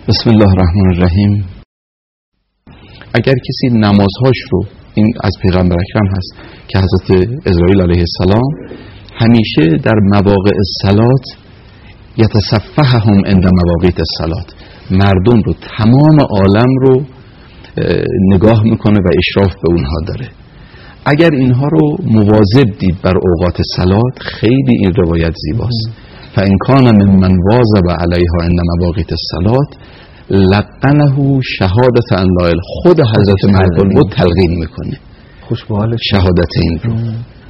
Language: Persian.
بسم الله الرحمن الرحیم. اگر کسی نمازهاش رو، این از پیغمبر اکرم هست که حضرت اسرائیل علیه السلام همیشه در مواقع الصلات یتصفحهم عند مواقیت الصلات، مردم رو، تمام عالم رو نگاه میکنه و اشراف به اونها داره. اگر اینها رو مواظب دید بر اوقات صلات، خیلی این روایت زیباست. فإن کان ممن واظب علیها عند مواقیت الصلات لقنه شهادت ان لا اله، خود حضرت ملک الموت تلقین میکنه خوش به حالش شهادت این رو.